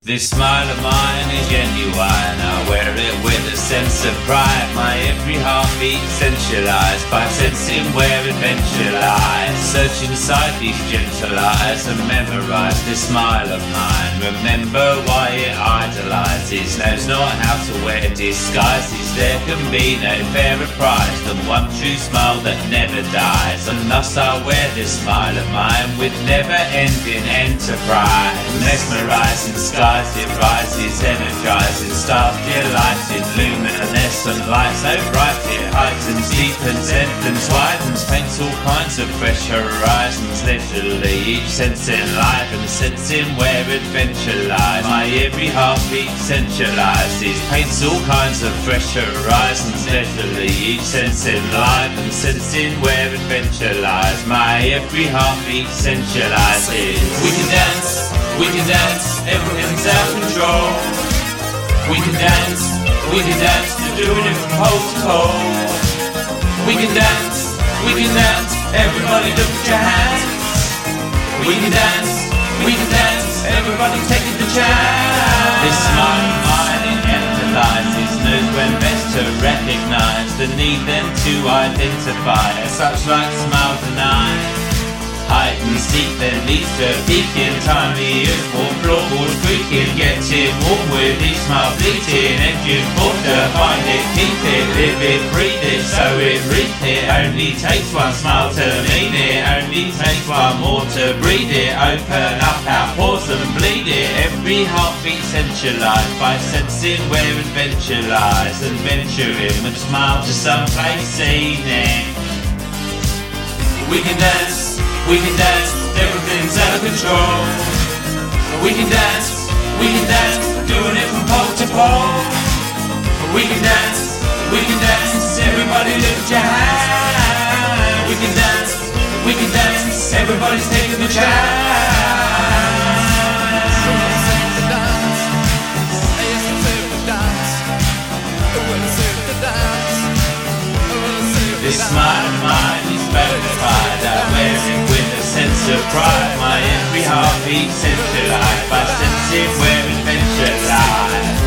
This smile of mine is genuine, I wear it with a sense of pride. My every heartbeat sensualized by sensing where adventure lies. Search inside these gentle eyes and memorize this smile of mine. Remember why it idolizes, knows not how to wear disguises. There can be no fairer prize than one true smile that never dies. And thus I wear this smile of mine with never-ending enterprise. Mesmerizing skies, it rises, energizing stars, delighted, luminescent light so bright it heightens, deepens, lengthens, widens, paints all kinds of fresh horizons, leisurely each sense enlivened, sensing where adventure lies. My every heartbeat sensualizes, paints all kinds of fresh horizons, leisurely each sense enlivened, sensing where adventure lies. My every heartbeat sensualizes. We can dance, everything's out of control. We can dance, we're doing it from pole to pole. We can dance, everybody look at your hands. We can dance, everybody's taking the chance. This smile of mine it empathizes, knows when best to recognize the need then to identify such like smile tonight. Hide and seek then leads to peaking, timely youthful, floorboard creaking, getting warm with each smile bleating, engine forth to find it, keep it, live it, breathe it, so it reap it. Only takes one smile to mean it, only takes one more to breathe it. Open up our pores and bleed it, every heartbeat sensualized by sensing where adventure lies, and venturing with a smile to someplace scenic. We can dance, everything's out of control. We can dance, doing it from pole to pole. We can dance, everybody lift your hands. We can dance, everybody's taking the chance. This smile of mine is verified, I wear it with a sense of pride. My every heartbeat sensualized by sensing where adventure lies.